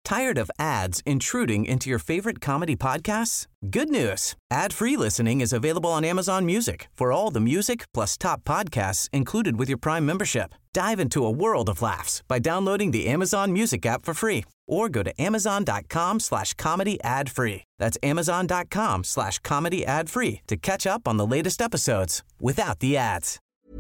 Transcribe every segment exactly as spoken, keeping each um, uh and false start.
Tired of ads intruding into your favorite comedy podcasts? Good news. Ad-free listening is available on Amazon Music for all the music plus top podcasts included with your Prime membership. Dive into a world of laughs by downloading the Amazon Music app for free or go to amazon.com slash comedy ad free. That's amazon.com slash comedy ad free to catch up on the latest episodes without the ads.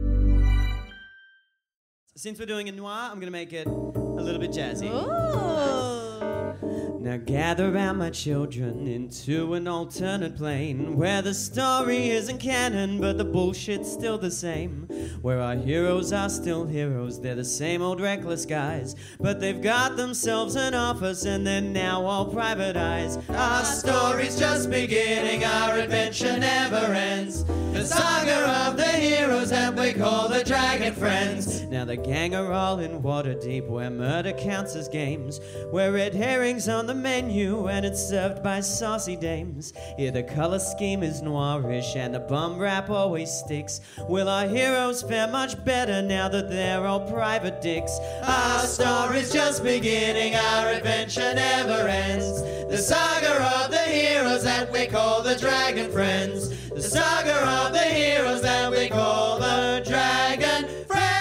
Since we're doing a noir, I'm going to make it a little bit jazzy. Ooh. Now gather round my children into an alternate plane where the story isn't canon but the bullshit's still the same, where our heroes are still heroes. They're the same old reckless guys, but they've got themselves an office and they're now all privatized. Our story's just beginning, our adventure never ends. The saga of the heroes that we call the Dragon Friends. Now the gang are all in Waterdeep where murder counts as games, where red herrings on the menu and it's served by saucy dames. Here the color scheme is noirish and the bum rap always sticks. Will our heroes fare much better now that they're all private dicks? Our story's just beginning, our adventure never ends. The saga of the heroes that we call the Dragon Friends. The saga of the heroes that we call the Dragon Friends.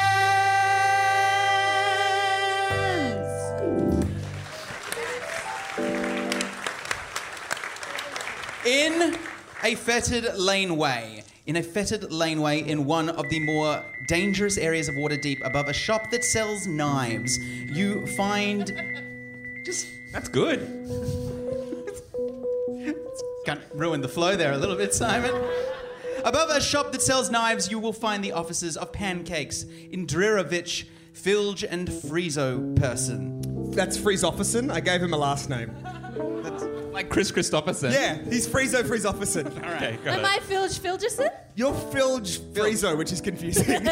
In a fetid laneway, in a fetid laneway in one of the more dangerous areas of Waterdeep, above a shop that sells knives, you find just That's good. Can't ruin the flow there a little bit, Simon. Above a shop that sells knives, you will find the offices of Pancakes, Indrirovich, Filge, and Friezo Person. That's Friesofferson. I gave him a last name. Like Chris Christopherson. Yeah, he's Friezo Friesofferson. All right. Okay, got Am it. I Filge Filgerson? You're Filge Friezo, which is confusing.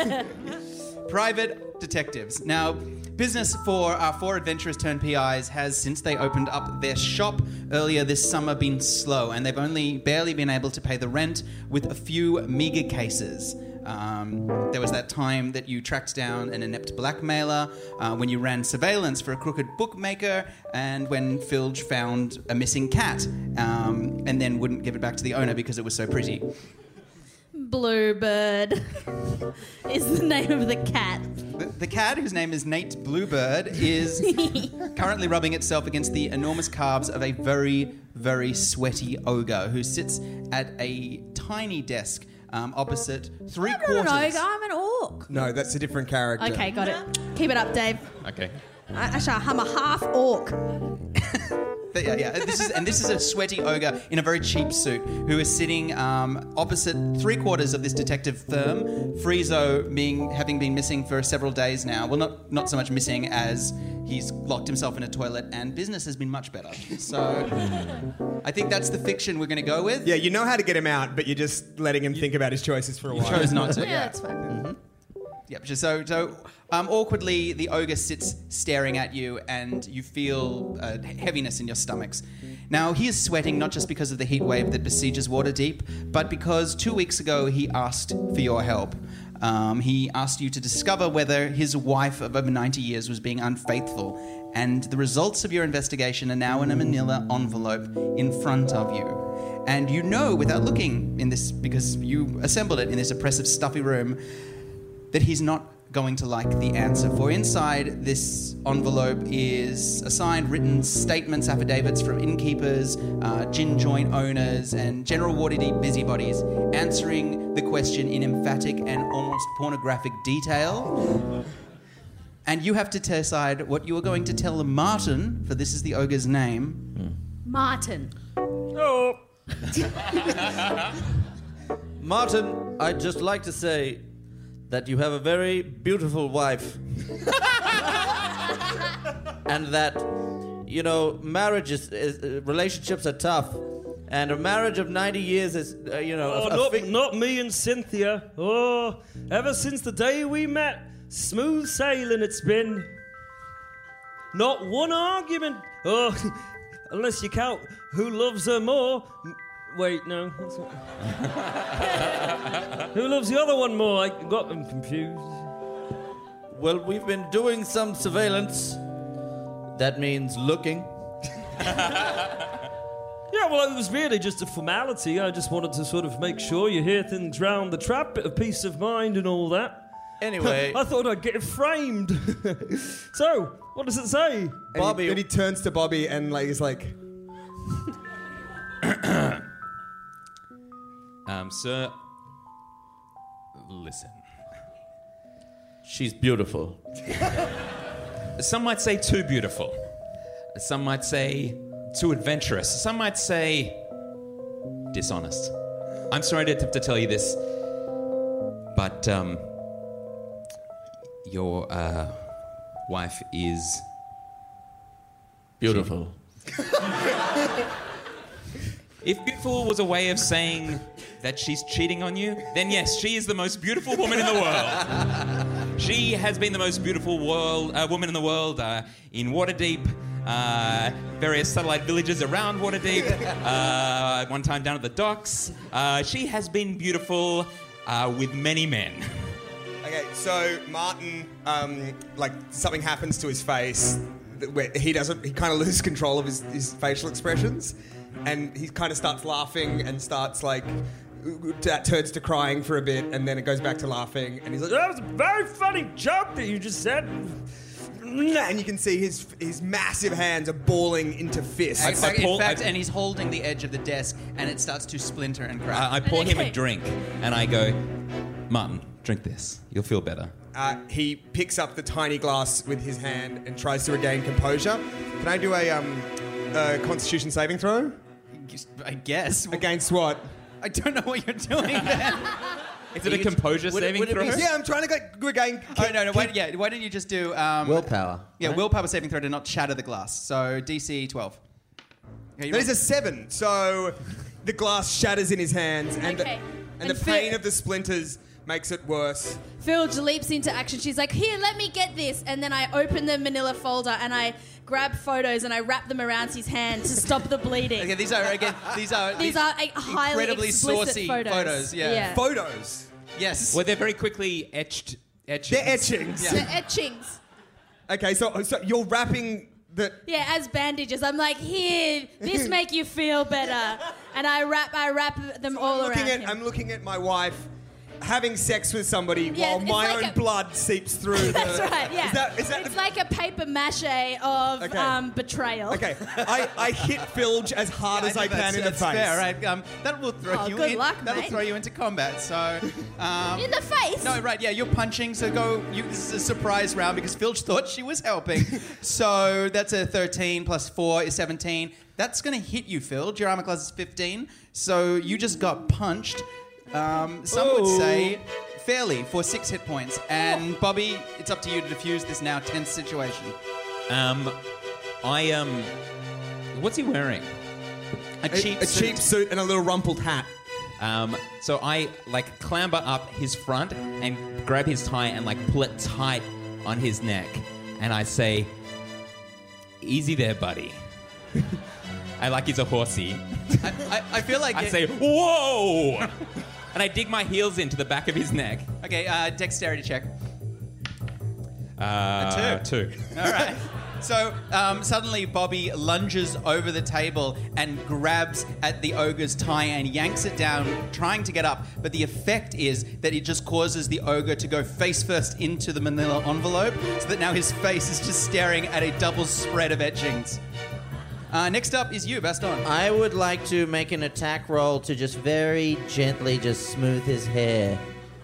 Private detectives. Now, business for our four adventurers turned P Is has, since they opened up their shop earlier this summer, been slow, and they've only barely been able to pay the rent with a few meager cases. Um, there was that time that you tracked down an inept blackmailer, uh, when you ran surveillance for a crooked bookmaker, and when Filge found a missing cat, um, and then wouldn't give it back to the owner because it was so pretty. Bluebird is the name of the cat. The, the cat, whose name is Nate Bluebird, is currently rubbing itself against the enormous calves of a very, very sweaty ogre who sits at a tiny desk um, opposite three I'm quarters. not an ogre, I'm an orc. No, that's a different character. Okay, got it. Keep it up, Dave. Okay. I, actually, I'm a half orc. But yeah, yeah. This is and this is a sweaty ogre in a very cheap suit who is sitting um, opposite three quarters of this detective firm. Friezo being having been missing for several days now. Well, not not so much missing as he's locked himself in a toilet, and business has been much better. So I think that's the fiction we're going to go with. Yeah, you know how to get him out, but you're just letting him think about his choices for a You while. chose not to. Yeah, that's fine. Mm-hmm. Yep. So, so um, awkwardly, the ogre sits staring at you, and you feel uh, heaviness in your stomachs. Now, he is sweating not just because of the heat wave that besieges Waterdeep, but because two weeks ago he asked for your help. Um, he asked you to discover whether his wife of over ninety years was being unfaithful, and the results of your investigation are now in a manila envelope in front of you. And you know, without looking in this, because you assembled it in this oppressive, stuffy room, that he's not going to like the answer. For inside this envelope is a signed written statements, affidavits from innkeepers, uh, gin joint owners, and general Waterdeep busybodies answering the question in emphatic and almost pornographic detail. And you have to decide what you are going to tell Martin, for this is the ogre's name. Martin. Oh. Martin, I'd just like to say that you have a very beautiful wife. And that, you know, marriage is, is uh, relationships are tough. And a marriage of ninety years is, uh, you know... Oh, a, a not, fi- not me and Cynthia. Oh, ever since the day we met, smooth sailing it's been. Not one argument. Oh, unless you count who loves her more. Wait, no. That's not... Who loves the other one more? I got them confused. Well, we've been doing some surveillance That means looking. Yeah, well, it was really just a formality. I just wanted to sort of make sure you hear things round the trap, bit of peace of mind and all that. Anyway. I thought I'd get it framed. So, what does it say? And Bobby- He, then he turns to Bobby and like he's like, Um, sir, listen. She's beautiful. Some might say too beautiful. Some might say too adventurous. Some might say dishonest. I'm sorry to, to tell you this, but um, your uh, wife is Beautiful. If beautiful was a way of saying that she's cheating on you, then yes, she is the most beautiful woman in the world. She has been the most beautiful world, uh, woman in the world uh, in Waterdeep, uh, various satellite villages around Waterdeep, uh, one time down at the docks. Uh, she has been beautiful uh, with many men. okay, so Martin, um, like something happens to his face where he doesn't, he kind of loses control of his, his facial expressions, and he kind of starts laughing and starts like, that turns to crying for a bit, and then it goes back to laughing, and he's like, That was a very funny joke that you just said. and you can see his his massive hands are balling into fists. In fact, in pull- fact I- and he's holding the edge of the desk, and it starts to splinter and crack. I, I pour him a Okay. drink, and I go, Martin, drink this. You'll feel better. Uh, he picks up the tiny glass with his hand and tries to regain composure. Can I do a, um, a Constitution saving throw? I guess. Against what? I don't know what you're doing there. Is it a composure would it- saving would it be- throw? Yeah, I'm trying to get, regain... Oh, no, no, wait, yeah, why don't you just do... Um, Willpower. Yeah, right? willpower saving throw to not shatter the glass. So, D C twelve. Okay, you That is roll. a seven, so the glass shatters in his hands, and, Okay. the, and, And the pain Phil- of the splinters makes it worse. Filge leaps into action. She's like, here, let me get this. And then I open the manila folder and I grab photos and I wrap them around his hand to stop the bleeding. Okay, these are, again, these are... These are like, highly incredibly explicit saucy photos. photos, yeah. Photos. Yes. Well, they're very quickly etched. etched. They're etchings. Yeah. The etchings. Okay, so, so you're wrapping the... Yeah, as bandages. I'm like, here, this make you feel better. And I wrap I wrap them all I'm looking around at, him. I'm looking at my wife having sex with somebody Yeah, while it's my like own a- blood seeps through. That's the, right, yeah. Is that, is that it's the, like a paper mache of Okay. um, betrayal. Okay, I, I hit Filge as hard as I, think can that's, in the that's face. fair, right? Um, that will throw Oh, you good in. luck, that'll mate. throw you into combat. So, um, In the face? no, right? Yeah, you're punching. So go. You, this is a surprise round because Filch thought she was helping. So that's a thirteen plus four is seventeen. That's going to hit you, Filch. Your armor class is fifteen. So you just got punched. Um, some would Oh. say fairly for six hit points. And Bobby, it's up to you to defuse this now tense situation. Um, I um, what's he wearing? A A, cheap a suit. cheap suit and a little rumpled hat. Um, so I like clamber up his front and grab his tie and like pull it tight on his neck, and I say, "Easy there, buddy." I like he's a horsey. I, I, I feel like I it- say, "Whoa!" and I dig my heels into the back of his neck. Okay, uh, dexterity check. Uh, A two. All right. So um, suddenly Bobby lunges over the table and grabs at the ogre's tie and yanks it down, trying to get up. But the effect is that it just causes the ogre to go face first into the manila envelope, so that now his face is just staring at a double spread of etchings. Uh, next up is you, Baston. I would like to make an attack roll to just very gently just smooth his hair.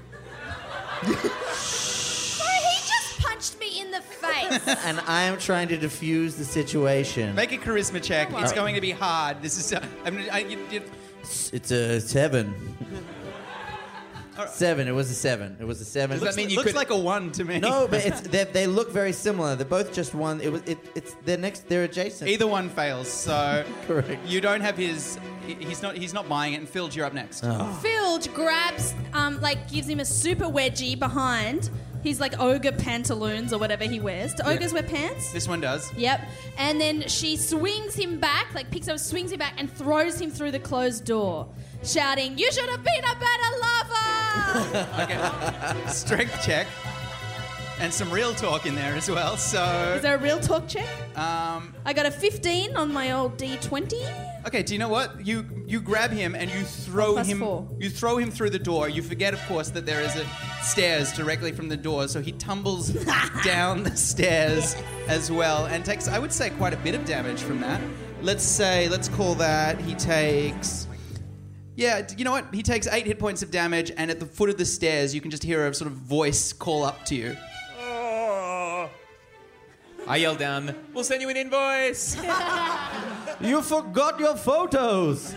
So he just punched me in the face. And I am trying to diffuse the situation. Make a charisma check. It's going to be hard. This is. Uh, I mean, I, you, you, It's a seven. Seven. It was a seven. It was a seven. looks, that mean you looks could- like a one to me. No, but it's they, they look very similar. They're both just one. It was it, it's they're next. They're adjacent. Either one fails. So Correct. you don't have his. he- He's not. He's not buying it. And Phil, you're up next. Filge grabs, um, like, gives him a super wedgie behind his, like, ogre pantaloons or whatever he wears. Do ogres wear pants? This one does. Yep. And then she swings him back, like, picks up, swings him back, and throws him through the closed door, shouting, "You should have been a better lover!" Okay. Strength check. and some real talk in there as well. So, Is there a real talk check? um, I got a fifteen on my old D twenty. okay. Do you know what? You you grab him and you throw Plus him. four. You throw him through the door. You forget, of course, that there is a stairs directly from the door. So he tumbles down the stairs as well, and takes, I would say, quite a bit of damage from that. Let's say, let's call that he takes. Yeah, d- you know what? He takes eight hit points of damage, and at the foot of the stairs, you can just hear a sort of voice call up to you. I yell down, we'll send you an invoice. You forgot your photos.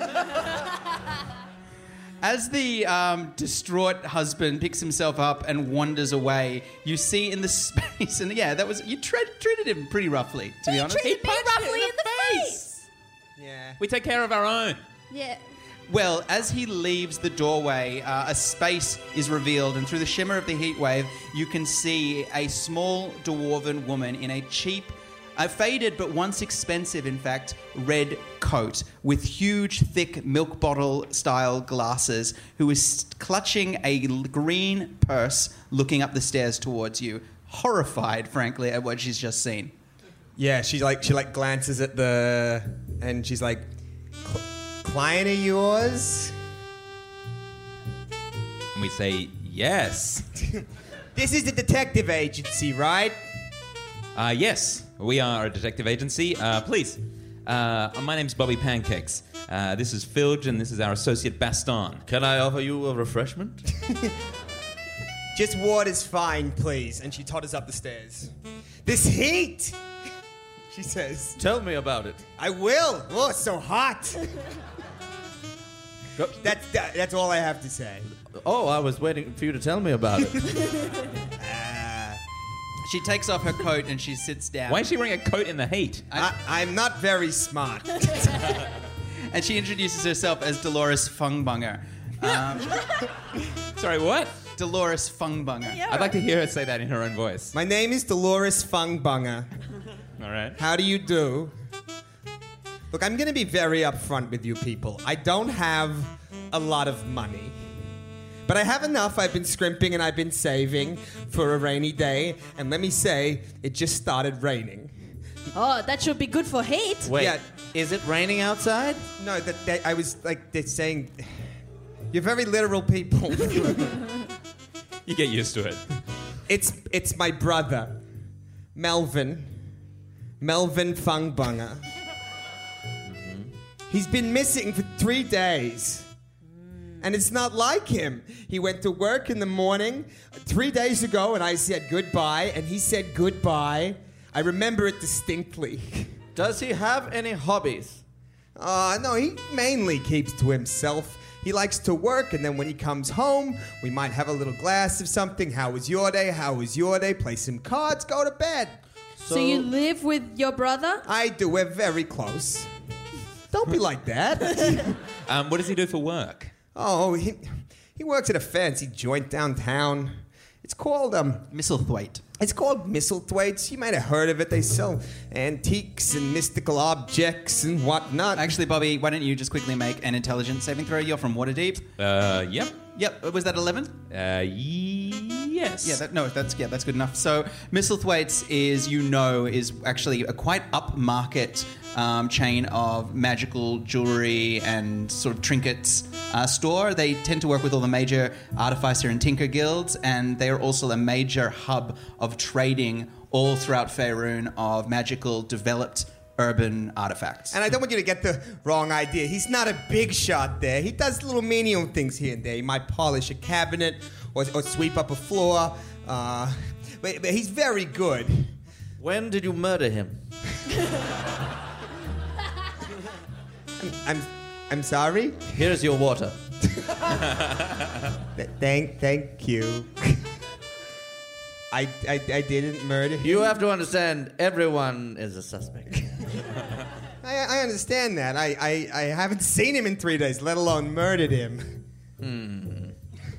As the um, distraught husband picks himself up and wanders away, you see in the space, and yeah, that was you tre- treated him pretty roughly, to be honest. Treated me punched it roughly in in the the face. face. Yeah. We take care of our own. Yeah. Well, as he leaves the doorway, uh, a space is revealed, and through the shimmer of the heat wave, you can see a small dwarven woman in a cheap, a faded but once expensive, in fact, red coat with huge, thick milk bottle-style glasses, who is clutching a l- green purse, looking up the stairs towards you, horrified, frankly, at what she's just seen. Yeah, she like she like glances at the and she's like, "Cl- client of yours? And we say, yes. This is the detective agency, right? Uh, yes, we are a detective agency. Uh, please. Uh, my name's Bobby Pancakes. Uh, this is Filge, and this is our associate Baston. Can I offer you a refreshment? Just water's fine, please. And she totters up the stairs. This heat, she says. Tell me about it. I will. Oh, it's so hot. That's that, that's all I have to say. Oh, I was waiting for you to tell me about it. She takes off her coat and she sits down. Why is she wearing a coat in the heat? I, I'm not very smart. And she introduces herself as Dolores Fungbunger. Um, Sorry, what? Dolores Fungbunger. I'd like to hear her say that in her own voice. My name is Dolores Fungbunger. All right. How do you do? Look, I'm going to be very upfront with you people. I don't have a lot of money. But I have enough. I've been scrimping and I've been saving for a rainy day. And let me say, it just started raining. Oh, that should be good for heat. Wait, Yeah. is it raining outside? No, that, that I was like they're saying, you're very literal people. You get used to it. It's it's my brother, Melvin, Melvin Fungbunger. He's been missing for three days. And it's not like him. He went to work in the morning three days ago, and I said goodbye, and he said goodbye. I remember it distinctly. Does he have any hobbies? Uh, no, he mainly keeps to himself. He likes to work, and then when he comes home, we might have a little glass of something. How was your day? How was your day? Play some cards, go to bed. So, so you live with your brother? I do. We're very close. Don't be like that. Um, what does he do for work? Oh, he he works at a fancy joint downtown. It's called um Misselthwaite. It's called Misselthwaite's. You might have heard of it. They sell antiques and mystical objects and whatnot. Actually, Bobby, why don't you just quickly make an intelligence saving throw? You're from Waterdeep. Uh, yep. Yep. Was that eleven? Uh, yes. Yeah, that, no, that's yeah, that's good enough. So Misselthwaite's is, you know, is actually a quite upmarket um, chain of magical jewelry and sort of trinkets uh, store. They tend to work with all the major artificer and tinker guilds, and they are also a major hub of trading all throughout Faerun of magical developed urban artifacts. And I don't want you to get the wrong idea. He's not a big shot there. He does little menial things here and there. He might polish a cabinet or, or sweep up a floor. Uh, but, but he's very good. When did you murder him? I'm, I'm, I'm sorry. Here's your water. Th- thank, thank you. I, I, I didn't murder him. You have to understand, everyone is a suspect. I, I understand that. I, I, I haven't seen him in three days, let alone murdered him. Hmm.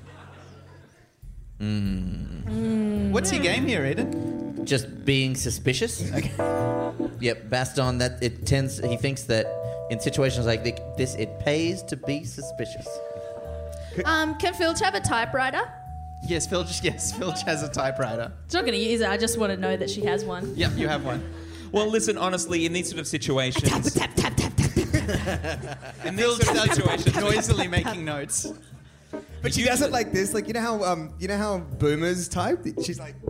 Hmm. What's your game here, Eden? Just being suspicious. Okay. Yep, Baston. That it tends. He thinks that in situations like this, it pays to be suspicious. Um, can Filch have a typewriter? Yes, Filch. Yes, Filch has a typewriter. She's not going to use it. I just want to know that she has one. Yep, you have one. Well, listen, honestly, in these sort of situations... Tap, tap, tap, tap, tap. in these sort of situations... noisily making notes. But she does it like this, like you know how um, you know how boomers type. She's like,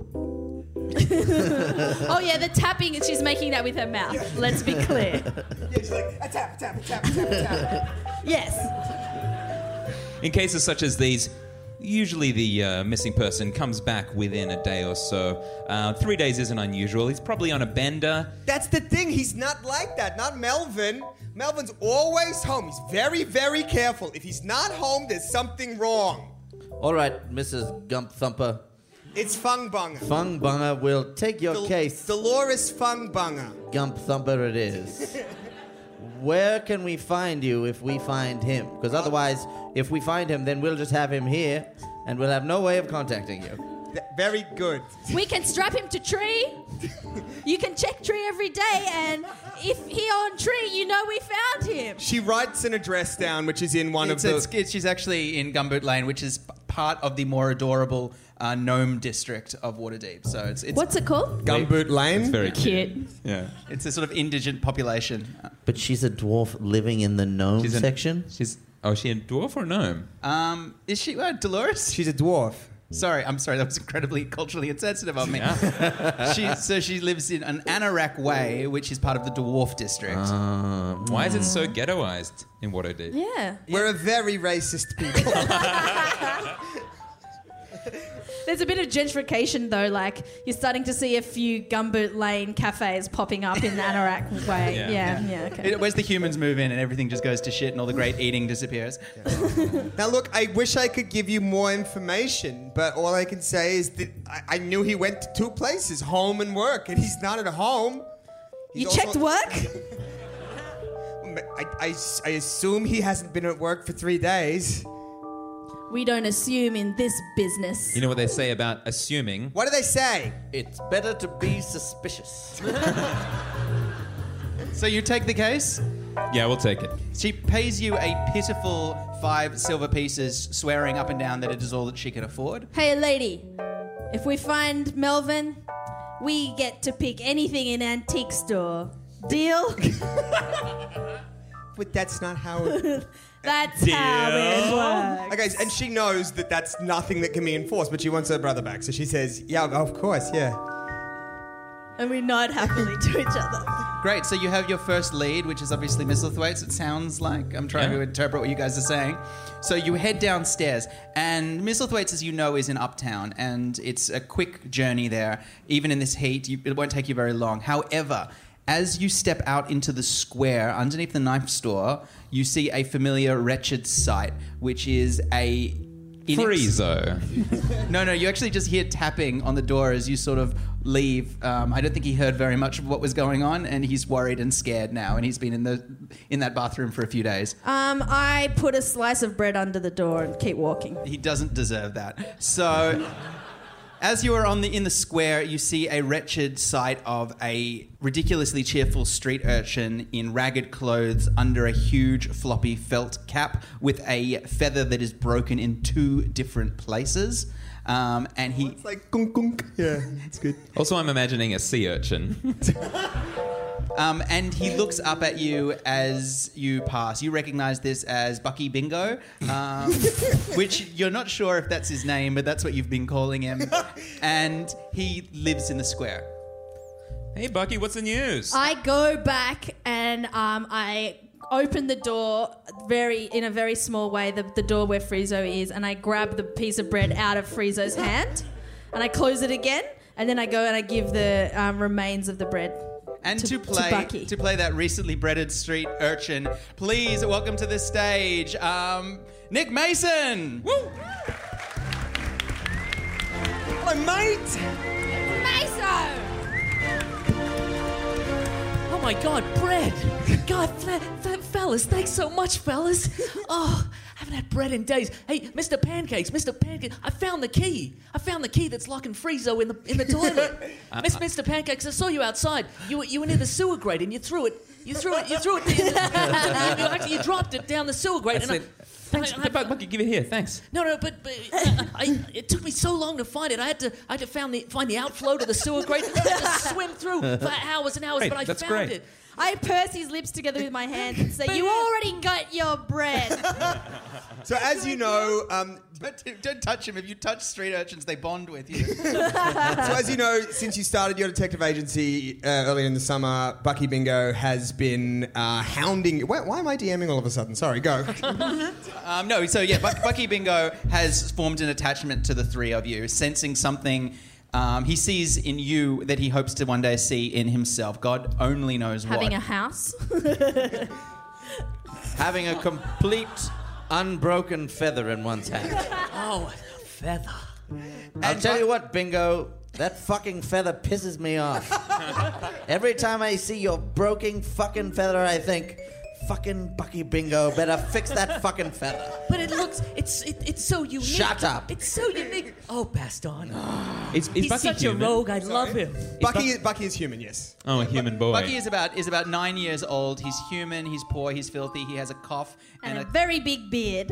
Oh, yeah, the tapping, she's making that with her mouth. Let's be clear. yeah, she's like a tap, a tap, a tap, a tap, a tap. Yes. In cases such as these, usually the uh, missing person comes back within a day or so. Uh, three days isn't unusual. He's probably on a bender. That's the thing. He's not like that. Not Melvin. Melvin's always home. He's very, very careful. If he's not home, there's something wrong. All right, Missus Gump Thumper. It's Fungbunga. Fungbunga will take your Del- case. Dolores Fungbunga. Gump Thumper it is. Where can we find you if we find him? Because otherwise, if we find him, then we'll just have him here, and we'll have no way of contacting you. Th- very good. We can strap him to tree. You can check tree every day, and if he on tree, you know we found him. She writes an address down, which is in one It's, of the... it's, it's, she's actually in Gumboot Lane, which is p- part of the more adorable uh, gnome district of Waterdeep. So it's it's, What's it called? Gumboot Lane. It's very cute. Cute. Yeah. it's a sort of indigent population. But she's a dwarf living in the gnome She's an- section? She's... Oh, is she a dwarf or a gnome? Um, is she uh, Dolores? She's a dwarf. Sorry, I'm sorry. That was incredibly culturally insensitive of me. she, so she lives in an Anorak Way, which is part of the dwarf district. Um, Why is it so ghettoized in Waterdeep? Yeah. We're a very racist people. There's a bit of gentrification, though. Like, you're starting to see a few Gumboot Lane cafes popping up in the Anorak way. Yeah. Yeah, yeah, okay. It, where's the humans move in and everything just goes to shit and all the great eating disappears. Now, look, I wish I could give you more information, but all I can say is that I, I knew he went to two places, home and work, and he's not at home. He's You also- checked work? I, I, I assume he hasn't been at work for three days. We don't assume in this business. You know what they say about assuming? What do they say? It's better to be suspicious. So you take the case? Yeah, we'll take it. She pays you a pitiful five silver pieces, swearing up and down that it is all that she can afford. Hey, lady, if we find Melvin, we get to pick anything in antique store. Deal? But that's not how it... That's how it works. Okay, and she knows that that's nothing that can be enforced, but she wants her brother back. So she says, yeah, of course, yeah. And we nod happily to each other. Great, so you have your first lead, which is obviously Misselthwaite's, it sounds like. I'm trying Yeah. to interpret what you guys are saying. So you head downstairs, and Misselthwaite's, as you know, is in Uptown, and it's a quick journey there. Even in this heat, you, it won't take you very long. However, as you step out into the square underneath the knife store, you see a familiar wretched sight, which is a... inex- Friezo. No, no, you actually just hear tapping on the door as you sort of leave. Um, I don't think he heard very much of what was going on, and he's worried and scared now, and he's been in the in that bathroom for a few days. Um, I put a slice of bread under the door and keep walking. He doesn't deserve that. So, as you are on the in the square, you see a wretched sight of a ridiculously cheerful street urchin in ragged clothes under a huge floppy felt cap with a feather that is broken in two different places. Um, and he It's like gunk gunk. Yeah, it's good. Also, I'm imagining a sea urchin. Um, and he looks up at you as you pass. You recognise this as Bucky Bingo, um, which you're not sure if that's his name, but that's what you've been calling him. And he lives in the square. Hey, Bucky, what's the news? I go back and um, I open the door very in a very small way, the, the door where Friezo is, and I grab the piece of bread out of Friezo's hand, and I close it again, and then I go and I give the um, remains of the bread. And to, To- to play Bucky. to play that recently breaded street urchin, please welcome to the stage, um, Nick Mason. Woo! Hello, mate. Meso! Oh my God, bread! God, f- f- fellas, thanks so much, fellas. Oh, I haven't had bread in days. Hey, Mister Pancakes, Mister Pancakes, I found the key. I found the key that's locking Friezo in the in the toilet. Miss Mister Pancakes, I saw you outside. You were you were near the sewer grate and you threw it. You threw it. You threw it. You, you, actually, you dropped it down the sewer grate. That's and it. I, Thanks, I- I- Buck, Bucky, give it here. Thanks. No, no, but, but uh, I, it took me so long to find it. I had to, I had to found the, find the outflow to the sewer grate. I had to swim through for hours and hours, Hey, but I that's found great. it. I purse his lips together with my hands and say, "You already got your bread." So as you know, um, Don't, don't touch him. If you touch street urchins, they bond with you. so as you know, since you started your detective agency uh, earlier in the summer, Bucky Bingo has been uh, hounding. Why, why am I DMing all of a sudden? Sorry, go. Um, no, so yeah, Buck, Bucky Bingo has formed an attachment to the three of you, sensing something um, he sees in you that he hopes to one day see in himself. God only knows what. Having a house. Having a complete unbroken feather in one's hand. Oh, a feather. I'll And tell Bu- you what, Bingo, that fucking feather pisses me off. Every time I see your broken fucking feather, I think, fucking Bucky Bingo better fix that fucking feather. But it looks, it's it, it's so unique. Shut up. It's so unique. Oh, Baston. Is, is He's Bucky such human? a rogue. I love him. Bucky, is, Bucky is human, yes. Oh, a human boy. Bucky is about is about nine years old. He's human. He's poor. He's filthy. He has a cough And and, a very big beard.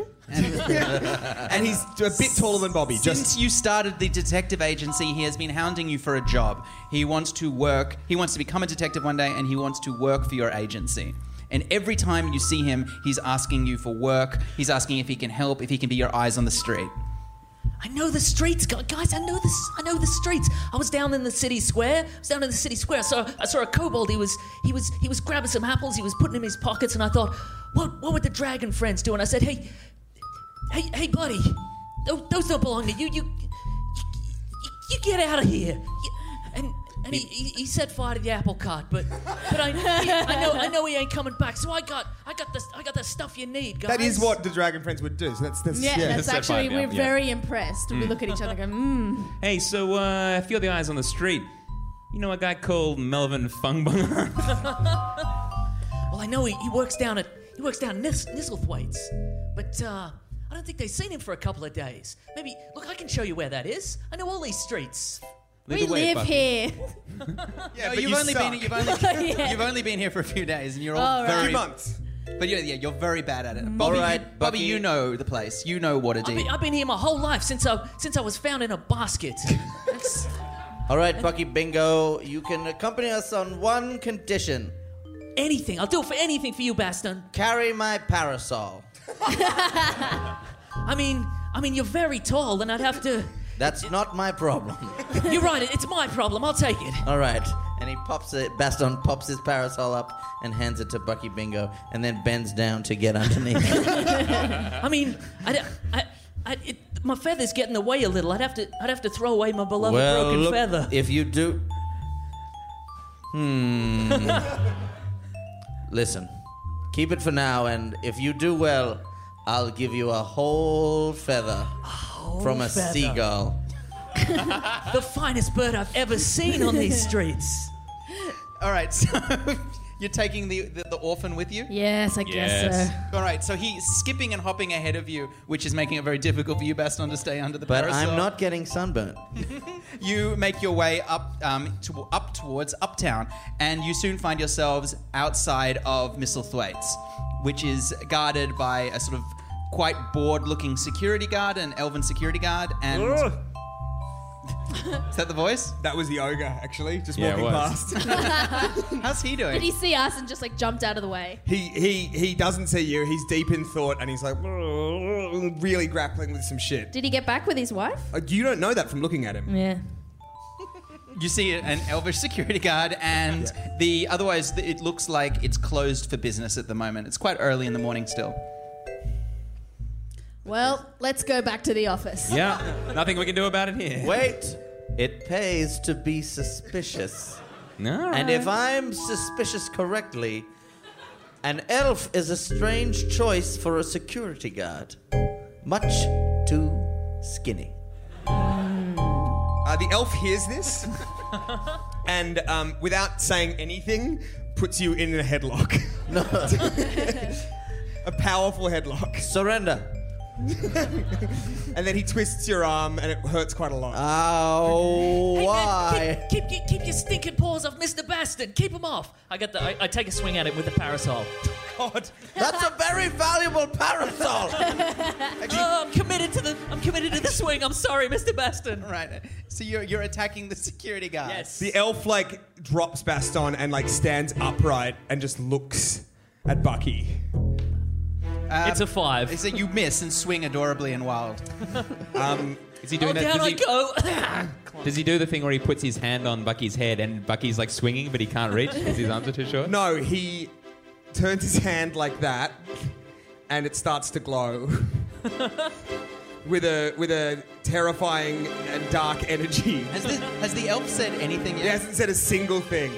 And he's a bit taller than Bobby. Since Just you started the detective agency, he has been hounding you for a job. He wants to work. He wants to become a detective one day, and he wants to work for your agency. And every time you see him, he's asking you for work. He's asking if he can help, if he can be your eyes on the street. I know the streets, gu- guys. I know this. I know the streets. I was down in the city square. I was down in the city square. I saw, I saw a kobold. He was, he was, he was grabbing some apples. He was putting them in his pockets, and I thought, what, what would the dragon friends do? And I said, hey, hey, hey, buddy, those, those don't belong to you. You, you, you, you get out of here. You- and and he, he, he set fire to the apple cart, but but I, he, I know I know he ain't coming back. So I got I got the I got the stuff you need, guys. that is what the Dragon Friends would do. So that's, that's Yeah, yeah. that's Set fire actually, to we're the- yeah. very impressed. We look at each other and go, mmm. Hey, so uh, if you're the eyes on the street, you know a guy called Melvin Fungbung? Well, I know he, he works down at he works down Nis- Nisselthwaite's, but uh, I don't think they've seen him for a couple of days. Maybe look, I can show you where that is. I know all these streets. Lead We the way, live Bucky. here. Yeah, No, but you've you only suck. been you've only Yeah. you've only been here for a few days, and you're all All right. very Two months. But yeah, yeah, you're very bad at it. Bobby, All right, you, Bobby, Bucky. you know the place. You know what to I've do. been, I've been here my whole life since I since I was found in a basket. That's- All right, Bucky Bingo, you can accompany us on one condition. anything, I'll do it for anything for you, Baston. Carry my parasol. I mean, I mean, you're very tall, and I'd have to. That's not my problem. You're right. It's my problem. I'll take it. All right. And he pops it, Baston pops his parasol up and hands it to Bucky Bingo and then bends down to get underneath. I mean, I, I, I, it, my feather's getting away a little. I'd have to, I'd have to throw away my beloved well, broken look, feather. if you do... Hmm. Listen, keep it for now, and if you do well, I'll give you a whole feather from a feather. seagull. The finest bird I've ever seen on these streets. All right, so you're taking the, the, the orphan with you? Yes, I guess Yes. so. All right, so he's skipping and hopping ahead of you, which is making it very difficult for you, Baston, to stay under the But parasol. I'm not getting sunburnt. You make your way up, um, to, up towards Uptown, and you soon find yourselves outside of Misselthwaite's, which is guarded by a sort of quite bored-looking security guard, an elven security guard, and... Ugh. Is that the voice? That was the ogre, actually, just Yeah, it walking was. past. How's he doing? Did he see us and just like jumped out of the way? he he he doesn't see you. He's deep in thought, and he's like really grappling with some shit. Did he get back with his wife? Uh, You don't know that from looking at him. Yeah. You see an elvish security guard, and the otherwise it looks like it's closed for business at the moment. It's quite early in the morning still. Well, let's go back to the office. Yeah, nothing we can do about it here. Wait, it pays to be suspicious. No. And if I'm suspicious correctly, an elf is a strange choice for a security guard. Much too skinny. Uh, the elf hears this, and um, without saying anything, puts you in a headlock. No. A powerful headlock. Surrender. And then he twists your arm, and it hurts quite a lot. Oh, Hey, man, why? keep, keep, keep your stinking paws off Mister Baston. Keep him off. I got the. I, I take a swing at him with the parasol. God. That's a very valuable parasol. Oh, I'm committed to the. I'm committed to the swing. I'm sorry, Mister Baston. Right. So you're you're attacking the security guard. Yes. The elf like drops Baston and like stands upright and just looks at Bucky. Um, It's a five. So you miss and swing adorably and wild. Um, Is he Oh, doing that? down Does I he, go. does he do the thing where he puts his hand on Bucky's head and Bucky's like swinging, but he can't reach because his arms are too short? no, he turns his hand like that, and it starts to glow with a with a terrifying and dark energy. Has the has the elf said anything He yet? hasn't said a single thing.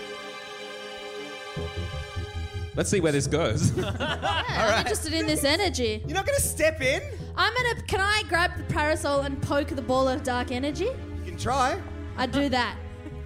Let's see where this goes. I'm interested in this energy. You're not going to step in? I'm gonna. Can I grab the parasol and poke the ball of dark energy? You can try. I do that.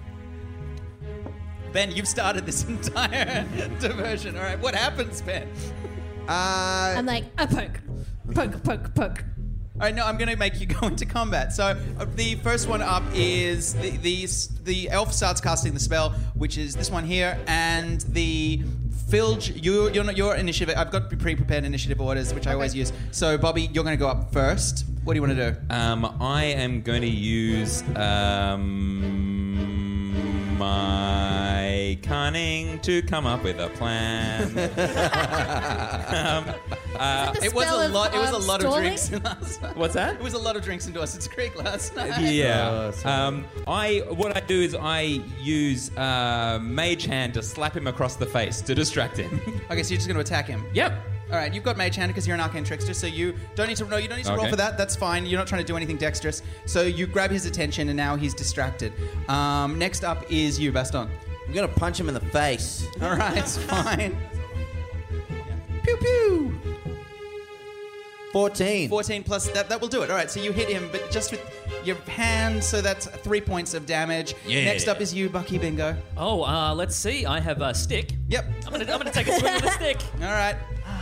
Ben, you've started this entire diversion. All right, what happens, Ben? Uh, I'm like, I poke, poke, poke, poke. All right, no, I'm going to make you go into combat. So uh, the first one up is the, the the elf starts casting the spell, which is this one here, and the Filge, you, you're not your initiative. I've got pre-prepared initiative orders, which I always use. So Bobby, you're going to go up first. What do you want to do? Um, I am going to use um, my cunning to come up with a plan. um, uh, The It was spell a of, lot. It was a um, lot of stalling? drinks last night. what's that? It was a lot of drinks in Dawson's Creek last night. Yeah. Oh, sorry. Um, I what I do is I use uh, Mage Hand to slap him across the face to distract him. Okay, so you're just going to attack him. Yep. All right, you've got Mage Hand because you're an arcane trickster, so you don't need to. No, you don't need to roll Okay. for that. That's fine. You're not trying to do anything dexterous. So you grab his attention, and now he's distracted. Um, next up is you, Baston. I'm gonna punch him in the face. All right, fine. Pew pew. fourteen. fourteen plus that. That will do it. All right, so you hit him, but just with your hand. So that's three points of damage. Yeah. Next up is you, Bucky Bingo. Oh, uh, let's see. I have a stick. Yep. I'm gonna. I'm gonna take a swing with a stick. All right.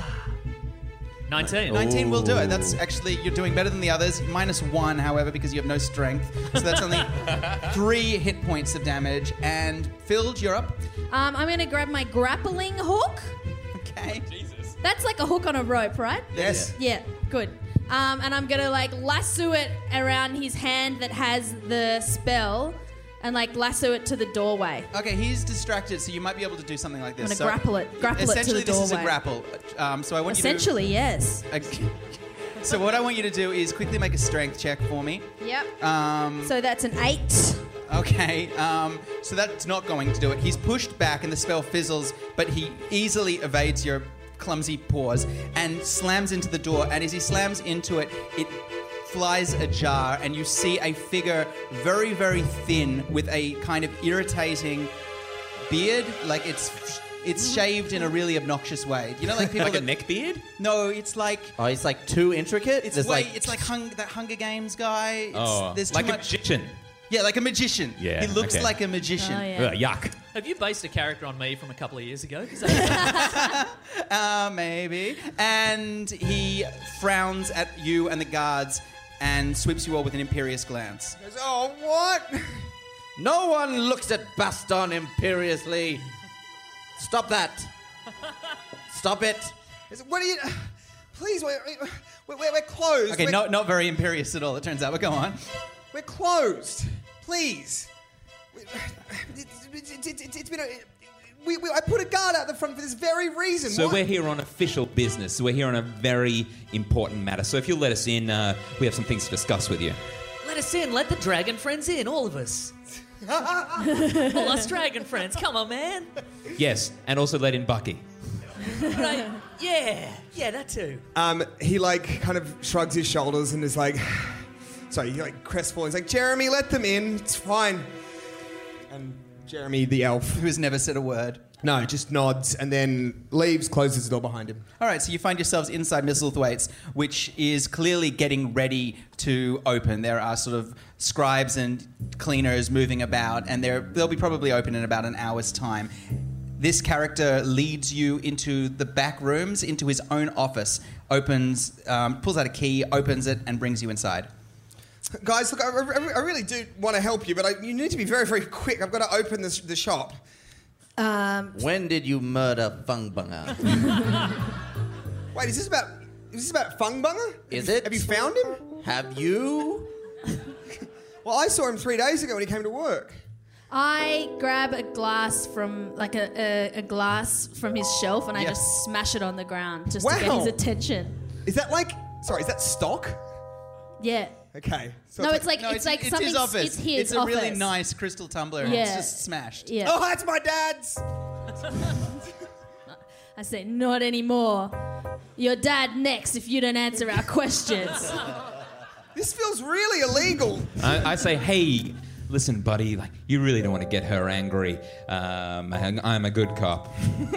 Nineteen. nineteen will do it. That's actually, you're doing better than the others. Minus one, however, because you have no strength. So that's only three hit points of damage. And Phil, you're up. Um, I'm gonna grab my grappling hook. Okay. That's like a hook on a rope, right? Yes. Yeah, good. Um, and I'm gonna like lasso it around his hand that has the spell, and like lasso it to the doorway. Okay, he's distracted, so you might be able to do something like this. I'm gonna So grapple it, grapple it to essentially, the this is a doorway. grapple. Um, so I want Essentially, yes. you to. Okay. So what I want you to do is quickly make a strength check for me. Yep. Um, So that's an eight. Okay, um, so that's not going to do it. He's pushed back and the spell fizzles, but he easily evades your clumsy paws and slams into the door. And as he slams into it, it flies ajar, and you see a figure very, very thin with a kind of irritating beard. Like it's it's shaved in a really obnoxious way. You know, like people Like a that, neck beard? No, it's like. Oh, it's like too intricate. It's There's way, like it's like hung, that Hunger Games guy. It's, Oh, there's too like a much. magician. Yeah, like a magician. Yeah, he looks okay. like a magician. Oh yeah. Ugh, yuck. Have you based a character on me from a couple of years ago? 'Cause I- Uh, maybe. And he frowns at you and the guards and sweeps you all with an imperious glance. He goes, oh, what? no one looks at Baston imperiously. Stop that. Stop it. Is it- What are you... Please, we're, we're, we're, we're closed. Okay, we're, not not very imperious at all, it turns out, but go on. We're closed. Please. We- It's, it's, it's, it's, it's been a... We, we, I put a guard out the front for this very reason. So What- we're here on official business. So we're here on a very important matter. So if you'll let us in, uh, we have some things to discuss with you. Let us in. Let the dragon friends in. All of us. All us dragon friends. Come on, man. Yes, and also let in Bucky. Right? Yeah. Yeah, that too. Um, he like kind of shrugs his shoulders and is like, sorry, he like crestfallen. He's like, Jeremy, let them in. It's fine. And Jeremy, the elf, Who's never said a word. no, just nods and then leaves, closes the door behind him. All right, so you find yourselves inside Misselthwaite's, which is clearly getting ready to open. There are sort of scribes and cleaners moving about, and they're, they'll be probably open in about an hour's time. this character leads you into the back rooms, into his own office, opens, um, pulls out a key, opens it, and brings you inside. Guys, look, I, I, I really do want to help you, but I, you need to be very, very quick. I've got to open this, the shop. Um, When did you murder Fungbunga? Wait, is this about is this about Fungbunga? Is have you, it? Have you found him? Have you? Well, I saw him three days ago when he came to work. I grab a glass from, like a, a, a glass from his shelf, and I Yeah. just smash it on the ground just to Wow. get his attention. Is that like... Sorry, is that stock? Yeah. Okay. So No, it's like No, it's, like it's something. his office. It's his It's a office. really nice crystal tumbler, and it's Yeah. just smashed. Yeah. Oh, that's my dad's! I say, not anymore. Your dad next if you don't answer our questions. This feels really illegal. I, I say, hey, listen, buddy, like you really don't want to get her angry. Um, I- I'm a good cop.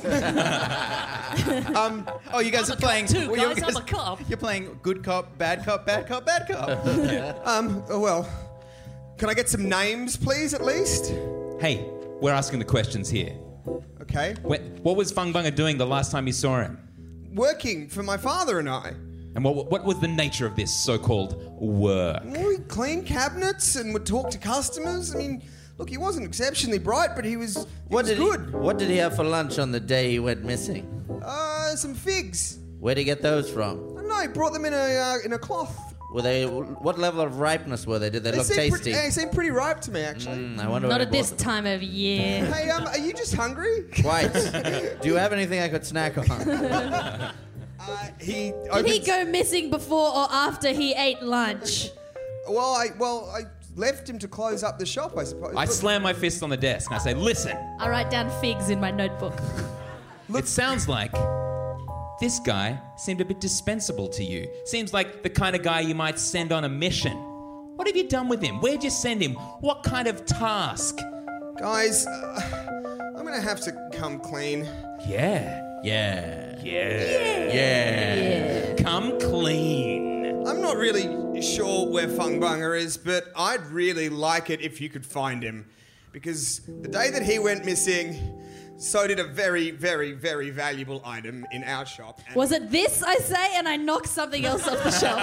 Um, oh, you guys I'm are a playing. cop too, well, you're- guys, I'm a cop. You're playing good cop, bad cop, bad cop, bad cop. Um, oh, well, can I get some names, please, at least? Hey, we're asking the questions here. Okay. What, what was Fungbunga doing the last time you saw him? Working for my father and I. And what, what was the nature of this so-called work? Well, we cleaned cabinets and would talk to customers. I mean, look, he wasn't exceptionally bright, but he was, he What was did good. He, what did he have for lunch on the day he went missing? Uh, some figs. Where'd he get those from? I don't know, he brought them in a, uh, in a cloth. Were they? What level of ripeness were they? Did they, look seemed tasty? Pretty, they seemed pretty ripe to me, actually. Mm, I wonder. Not what at he this bought time of year. Hey, um, are you just hungry? them. Quite. Do you have anything I could snack on? Uh, he Did opens, he go missing before or after he ate lunch? Well, I well I left him to close up the shop, I suppose. I Look, slam my fist on the desk and I say, listen, I write down figs in my notebook. it sounds like this guy seemed a bit dispensable to you. Seems like the kind of guy you might send on a mission. What have you done with him? Where'd you send him? What kind of task? guys, uh, I'm gonna have to come clean. Yeah. Yeah. Yeah. Yeah. Come clean. I'm not really sure where Fungbunga is, but I'd really like it if you could find him. Because the day that he went missing, so did a very, very, very valuable item in our shop. And Was it this, I say, and I knock something else off the shelf?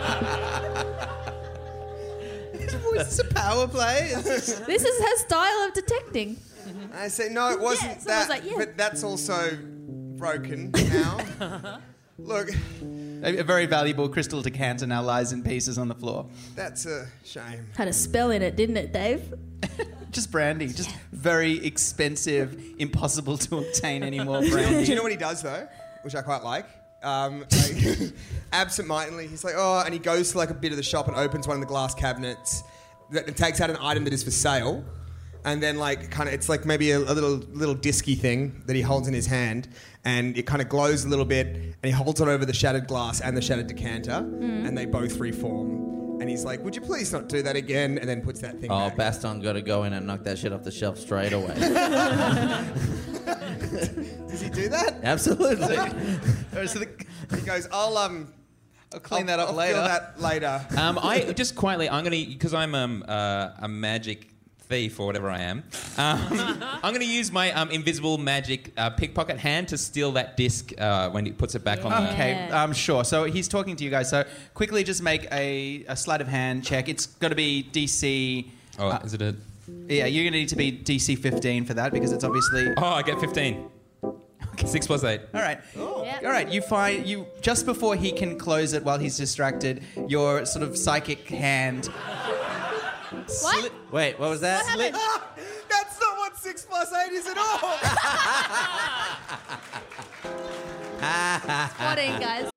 Is this a power play? Is this- This is her style of detecting. I say, no, it wasn't Yeah, someone's that, like, yeah. but that's also broken now. Look, a, a very valuable crystal decanter now lies in pieces on the floor. that's a shame. Had a spell in it, didn't it, Dave? Just brandy. Just very expensive, impossible to obtain anymore Do brandy. you know what he does, though? Which I quite like. Um, like, absent-mindedly, he's like, oh, and he goes to like a bit of the shop and opens one of the glass cabinets that, and takes out an item that is for sale. And then, like, kind of, it's like maybe a, a little little disky thing that he holds in his hand, and it kind of glows a little bit, and he holds it over the shattered glass and the shattered decanter, and they both reform. And he's like, would you please not do that again? And then puts that thing Oh, back. Baston got to go in and knock that shit off the shelf straight away. Does he do that? Absolutely. Or is it the- He goes, I'll, um... I'll clean I'll, that up I'll later. feel that later. Um, I just quietly, I'm gonna because I'm um, uh, a magic thief or whatever I am. Um, I'm gonna use my um, invisible magic uh, pickpocket hand to steal that disc uh, when he puts it back on the. Okay, Yeah. um, sure. So he's talking to you guys. So quickly, just make a, a sleight of hand check. It's got to be D C. Oh, uh, is it a? Yeah, you're going to need to be D C fifteen for that because it's obviously. Oh, I get fifteen. Six plus eight. All right. Yeah. All right. You find you just before he can close it while he's distracted. Your sort of psychic hand. What? Wait, what was that? What happened? Ah, that's not what six plus eight is at all. Spotting, guys.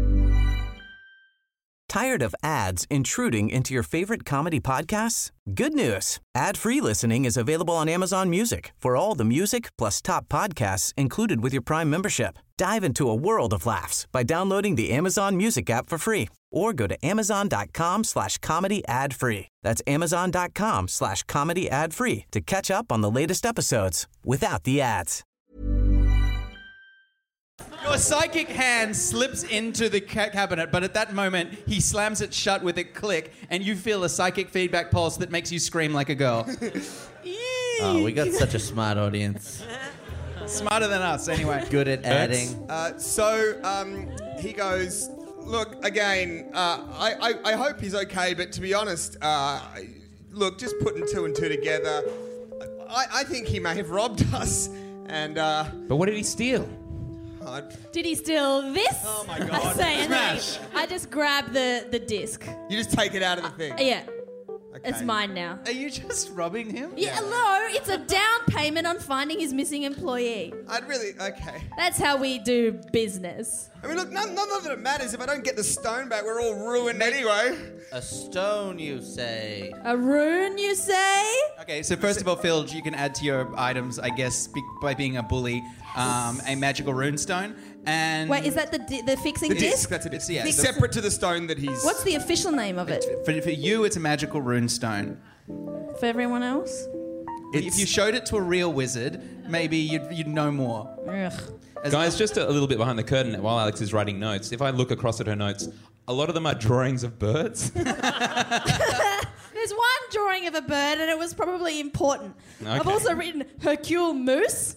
Tired of ads intruding into your favorite comedy podcasts? Good news. Ad-free listening is available on Amazon Music for all the music plus top podcasts included with your Prime membership. Dive into a world of laughs by downloading the Amazon Music app for free or go to amazon.com slash comedy ad free. That's amazon.com slash comedy ad free to catch up on the latest episodes without the ads. Your psychic hand slips into the ca- cabinet, but at that moment, he slams it shut with a click, and you feel a psychic feedback pulse that makes you scream like a girl. Oh, we got such a smart audience. Smarter than us, anyway. Good at adding. Uh, so um, he goes, look, again, uh, I, I, I hope he's okay, but to be honest, uh, look, just putting two and two together, I, I think he may have robbed us. And uh, But what did he steal? I, Did he steal this? Oh my I God. say, and then Smash. I just grab the, the disc. you just take it out of the thing. Yeah, Okay. it's mine now. Are you just robbing him? Yeah, no, it's a down payment on finding his missing employee. I'd really, okay. That's how we do business. I mean, look, none, none of it matters. If I don't get the stone back, we're all ruined anyway. A stone, you say? A rune, you say? Okay, so first of all, Phil, you can add to your items, I guess, be- by being a bully, um, a magical runestone. And Wait, is that the di- the fixing The disc? disc, that's a disc. Yeah, It's the- separate to the stone that he's... What's the official name of it for, for you, it's a magical runestone. for everyone else? If you showed it to a real wizard, maybe you'd, you'd know more. Ugh. As Guys, just a, a little bit behind the curtain while Alex is writing notes. If I look across at her notes, a lot of them are drawings of birds. There's one drawing of a bird, and it was probably important. I've Okay. also written Hercule Moose.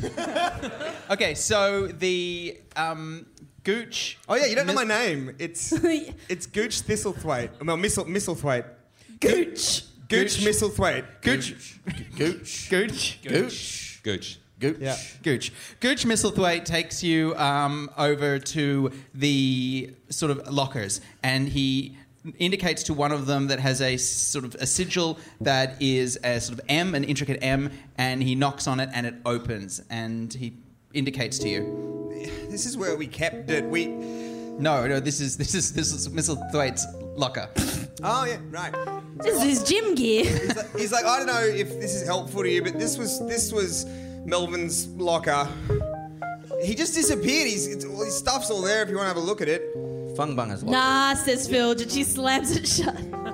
Okay, so the um, Gooch. Oh, yeah, you don't know my name. It's it's Gooch Thistlethwaite. Well, Missile, Mistlethwaite. Gooch. Gooch Mistlethwaite. Gooch. Gooch. Gooch. Gooch. Gooch. Gooch. Yeah. Gooch. Gooch Mistlethwaite takes you um, over to the sort of lockers, and he indicates to one of them that has a sort of a sigil that is a sort of M, an intricate M, and he knocks on it and it opens, and he indicates to you. This is where we kept it. We... No, no, this is this is this is Mistlethwaite's locker. Oh, yeah, right. This is gym gear. He's like, he's like, I don't know if this is helpful to you, but this was this was Melvin's locker. He just disappeared. He's, it's, all his stuff's all there if you want to have a look at it. Fungbunger's locker. Nah, says Phil, and she slams it shut.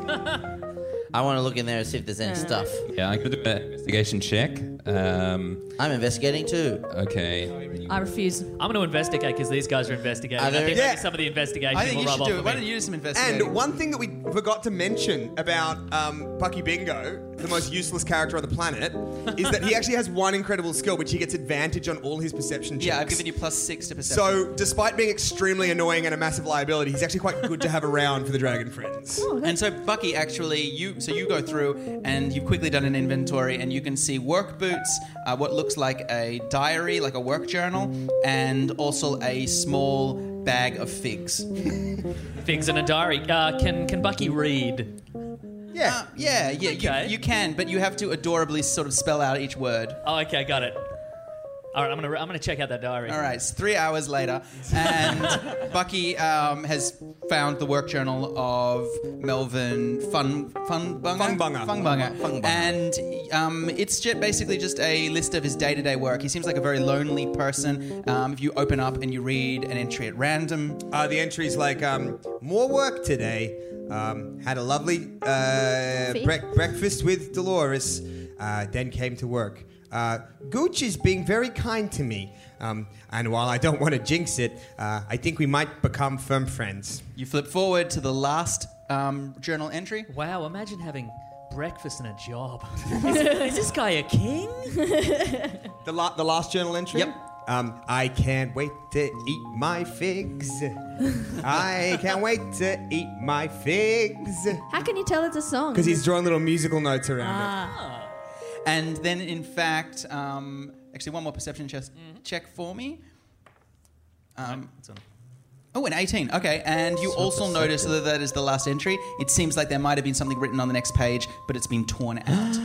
I want to look in there and see if there's any stuff. Yeah, I could do an investigation check. Um, I'm investigating too. okay. I refuse. I'm going to investigate because these guys are investigating. Are I there- think Yeah. maybe some of the investigation I think will you rub should off do it. on Why me. don't you do some investigating? And one thing that we forgot to mention about um, Bucky Bingo, the most useless character on the planet, is that he actually has one incredible skill, which he gets advantage on all his perception checks. Yeah, I've given you plus six to perception. So, despite being extremely annoying and a massive liability, he's actually quite good to have around for the Dragon Friends. And so Bucky, actually, you so you go through and you've quickly done an inventory, and you can see work boots, uh, what looks like a diary, like a work journal, and also a small bag of figs. Figs in a diary. Uh, can can Bucky read? Yeah, uh, yeah, yeah. Okay. You, you can, but you have to adorably sort of spell out each word. Oh, okay, got it. All right, I'm gonna I'm gonna check out that diary. All right, it's three hours later, and Bucky um, has found the work journal of Melvin Fun Funbunger. Funbunger. Funbunger. Funbunger. And um, it's just basically just a list of his day-to-day work. He seems like a very lonely person. Um, if you open up and you read an entry at random, Uh, the entry's like, um, more work today. Um, had a lovely uh, Fee? brec- breakfast with Dolores. Uh, then came to work. Uh, Gooch is being very kind to me. Um, and while I don't want to jinx it, uh, I think we might become firm friends. you flip forward to the last um, journal entry. Wow, imagine having breakfast and a job. is, is this guy a king? The, la- the last journal entry? Yep. Um, I can't wait to eat my figs. I can't wait to eat my figs. How can you tell it's a song? Because he's drawing little musical notes around it. Ah. And then, in fact, um, actually, one more perception check, check for me. Um, oh, an eighteen. Okay, and you also notice that that is the last entry. It seems like there might have been something written on the next page, but it's been torn out.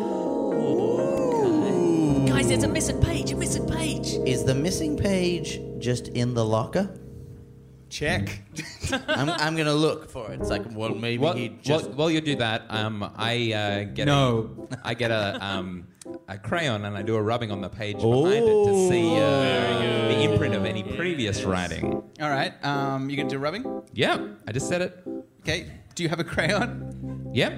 Guys, there's a missing page. A missing page. Is the missing page just in the locker? Check. I'm, I'm gonna look for it. It's like, well, maybe While, he just. while, while you do that, um, I uh, get No. a, I get a, um, a crayon and I do a rubbing on the page behind it to see uh, the imprint of any previous writing. All right, um, you going to do rubbing? Yeah, I just said it. Okay, do you have a crayon? Yep.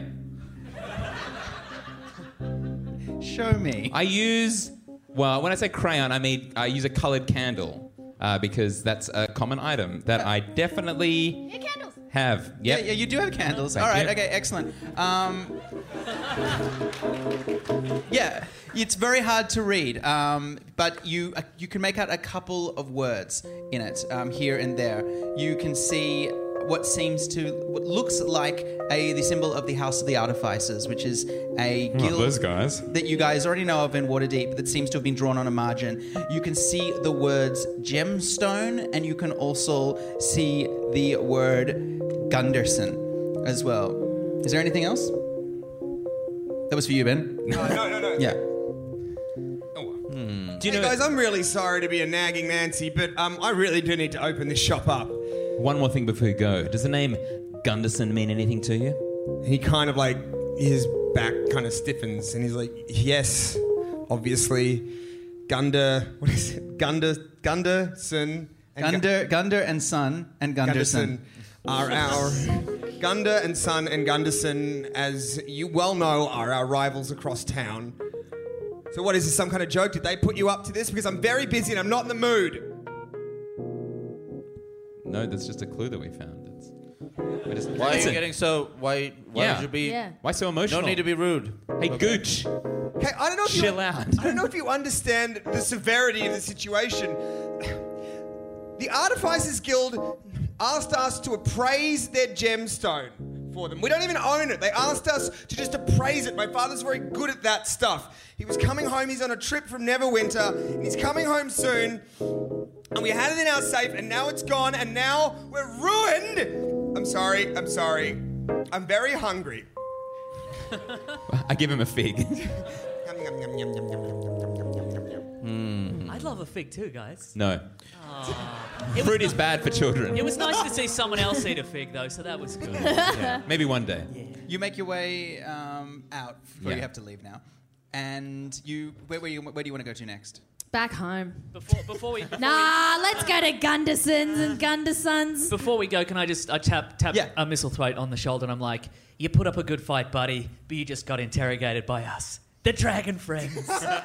Show me. I use, well, when I say crayon, I mean I use a colored candle uh, because that's a common item that I definitely Yeah, candles. Have. Yep. Yeah, yeah, you do have candles. Thank All right, you. okay, excellent. Um, yeah, it's very hard to read, um, but you uh, you can make out a couple of words in it um, here and there. You can see what seems to, what looks like a the symbol of the House of the Artificers, which is a Oh, guild those guys. that you guys already know of in Waterdeep that seems to have been drawn on a margin. You can see the words gemstone, and you can also see the word Gunderson as well. Is there anything else? That was for you, Ben. No, no, no, no. Yeah. Do you Hey know, guys, I'm really sorry to be a nagging Nancy, but um, I really do need to open this shop up. one more thing before you go. Does the name Gunderson mean anything to you? He kind of like, his back kind of stiffens and he's like, yes, obviously. Gunder, what is it? Gunder, Gunderson. and Gunder, Gunder and Son and Gunderson. Gunderson are our... Gunder and Son and Gunderson, as you well know, are our rivals across town. So what is this, some kind of joke? Did they put you up to this? Because I'm very busy and I'm not in the mood. No, that's just a clue that we found. It's, we're just, Why are Listen, you getting so... Why Why Yeah. would you be... Yeah. Why so emotional? No need to be rude. Hey, Gooch. Okay, I don't know if Chill you, out. I don't know if you understand the severity of the situation. The Artificers Guild asked us to appraise their gemstone for them. We don't even own it. They asked us to just appraise it. My father's very good at that stuff. He was coming home. He's on a trip from Neverwinter, and he's coming home soon. And we had it in our safe, and now it's gone, and now we're ruined. I'm sorry. I'm sorry. I'm very hungry. I give him a fig. Yum, yum, yum, yum, yum, yum, yum, yum, yum, yum, yum. I'd love a fig too, guys. No. It Fruit was, is bad for children. it was nice to see someone else eat a fig, though, so that was good. Yeah, maybe one day. You make your way um, out before Yeah. you have to leave now. And you, where, where, you, where do you want to go to next? Back home. Before, before we... Before Nah, let's go to Gundersons and Gundersons. Before we go, can I just I tap tap Yeah. a Misselthwaite on the shoulder and I'm like, you put up a good fight, buddy, but you just got interrogated by us, the Dragon Friends.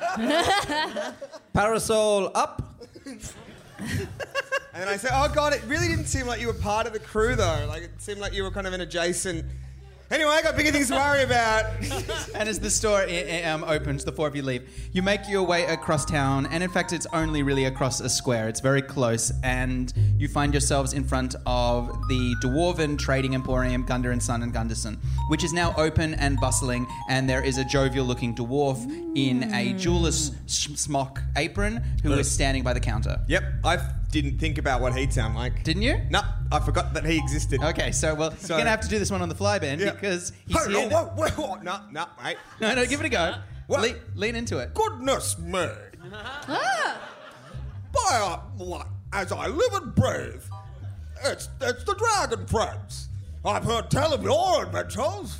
Parasol up. And then I say, oh, God, it really didn't seem like you were part of the crew, though. Like, it seemed like you were kind of an adjacent... Anyway, I got bigger things to worry about. And as the store i- i- um, opens, the four of you leave. You make your way across town, and in fact, it's only really across a square. It's very close, and you find yourselves in front of the Dwarven Trading Emporium, Gunder and Son and Gunderson, which is now open and bustling, and there is a jovial-looking dwarf in a jeweler's sh- smock apron who is standing by the counter. Yep, I didn't think about what he'd sound like. Didn't you? No, I forgot that he existed. Okay, so, well, So- you're going to have to do this one on the fly, Ben, Yeah. because he's Hey, here... whoa, whoa, whoa, no, no, mate. No, no, give it a go. What? Le- lean into it. Goodness me. Ah. By, uh, what, as I live and breathe, it's, it's the Dragon Friends. I've heard tell of your adventures.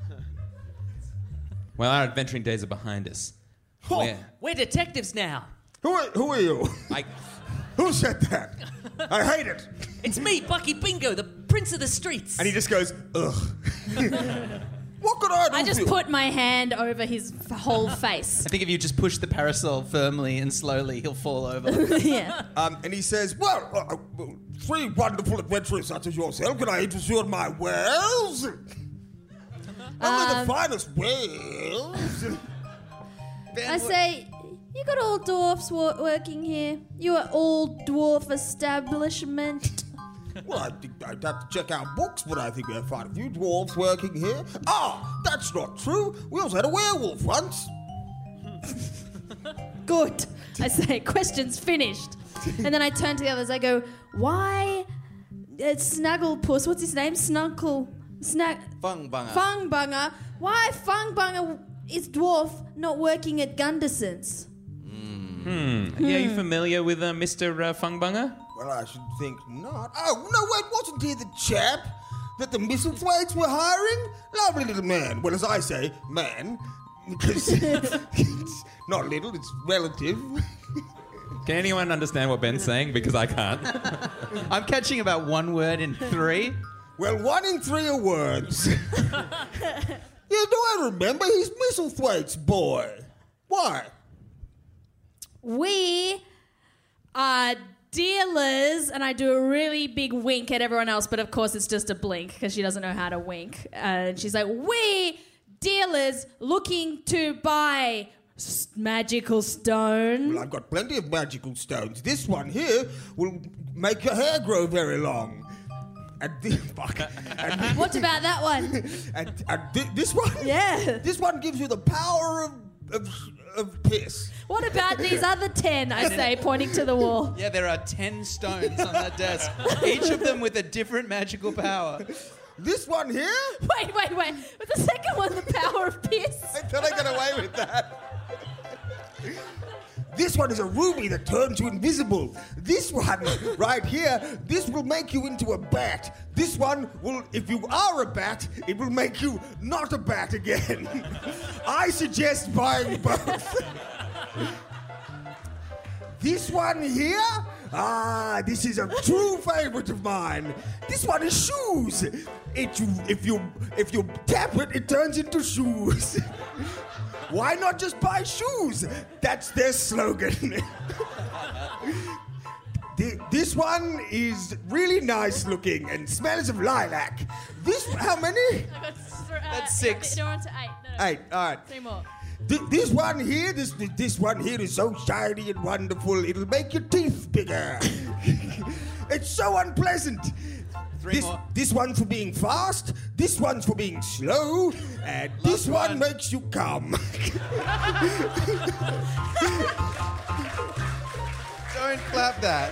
Well, our adventuring days are behind us. Oh, Where? We're detectives now. who, are, who are you? I, Who said that? I hate it. It's me, Bucky Bingo, the prince of the streets. And he just goes, ugh. What could I do I just for you? put my hand over his f- whole face. I think if you just push the parasol firmly and slowly, he'll fall over. Yeah. Um, and he says, well, uh, uh, three wonderful adventurers such as yourself, can I interest you in my wares? Only the finest wares. I say, you got all dwarfs wo- working here. You are all dwarf establishment. Well, I think I'd have to check our books, but I think we'll find a few dwarves working here. Ah, that's not true. We also had a werewolf once. Good. I say, question's finished. And then I turn to the others. I go, why? It's Snagglepuss. What's his name? Snunkle. Snag. Fungbanger. Fungbanger. Why Fungbanger is dwarf not working at Gunderson's? yeah, are you familiar with uh, Mister Uh, Fungbanger? Well, I should think not. Oh, no, wait, wasn't he the chap that the Misselthwaites were hiring? Lovely little man. Well, as I say, man, because it's not little, it's relative. Can anyone understand what Ben's saying? Because I can't. I'm catching about one word in three. Well, one in three are words. Yeah, do I remember? He's Misselthwaite's boy. Why? We are dealers, and I do a really big wink at everyone else, but of course it's just a blink because she doesn't know how to wink. And she's like, we dealers looking to buy s- magical stone. Well, I've got plenty of magical stones. This one here will make your hair grow very long. And this, fuck. And, What about that one? and, and thi- this one? Yeah. This one gives you the power of, of, of piss. What about these other ten, I say, pointing to the wall? Yeah, there are ten stones on that desk, each of them with a different magical power. This one here? Wait, wait, wait. Was the second one the power of piss? I thought I got away with that. This one is a ruby that turns you invisible. This one, right here, this will make you into a bat. This one will, if you are a bat, it will make you not a bat again. I suggest buying both. This one here? Ah, this is a true favorite of mine. This one is shoes. It, if you if you tap it, it turns into shoes. Why not just buy shoes? That's their slogan. Th- This one is really nice looking and smells of lilac. This, how many? That's six. They're on to eight. No, Eight, all right. three more. Th- this one here, this this one here is so shiny and wonderful, it'll make your teeth bigger. It's so unpleasant. Three This, more. this one's for being fast, this one's for being slow, and this one, one. makes you come. Don't clap that.